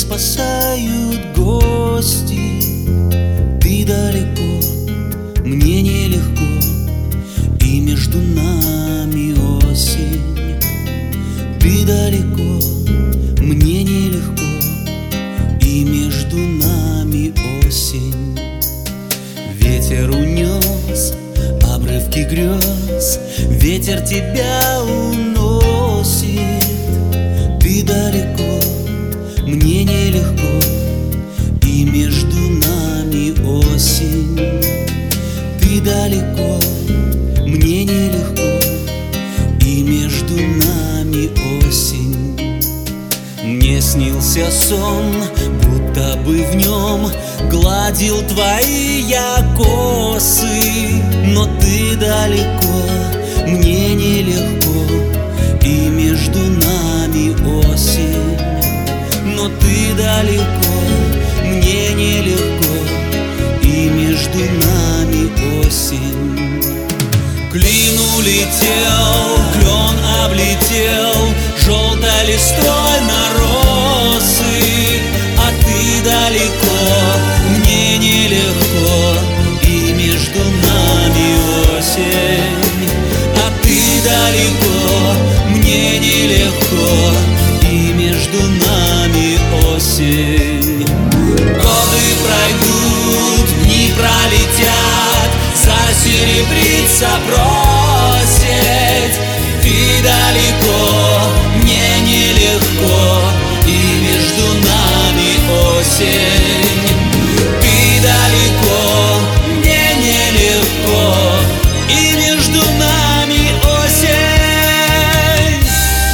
спасают гости. Ты далеко, мне нелегко, и между нами осень. Ты далеко, мне нелегко, и между нами осень. Ветер унес обрывки грез, ветер тебя уносит. Ты далеко, мне нелегко, и между нами осень. Ты далеко, мне нелегко, и между нами осень. Мне снился сон, будто бы в нем гладил твои я косы. Но ты далеко, мне нелегко, и между нами осень. Но ты далеко, мне нелегко, и между нами осень. Клин улетел, клен облетел желтой листвой на росы. А ты далеко, мне нелегко, и между нами осень. А ты далеко, мне нелегко, и между нами осень. Годы пройдут, дни пролетят, засеребриться бросить. Ты далеко, мне нелегко, и между нами осень. Ты далеко, мне нелегко, и между нами осень.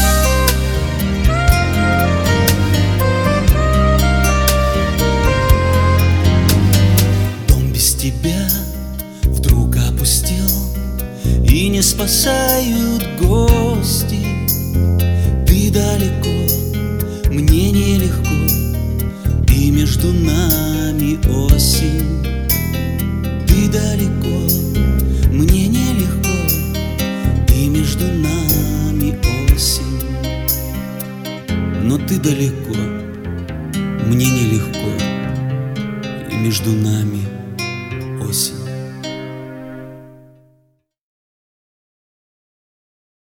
Дом без тебя вдруг опустел, и не спасают гости. Ты далеко, мне нелегко, и между нами осень. Ты далеко, мне нелегко, и между нами осень. Но ты далеко, мне нелегко, и между нами осень.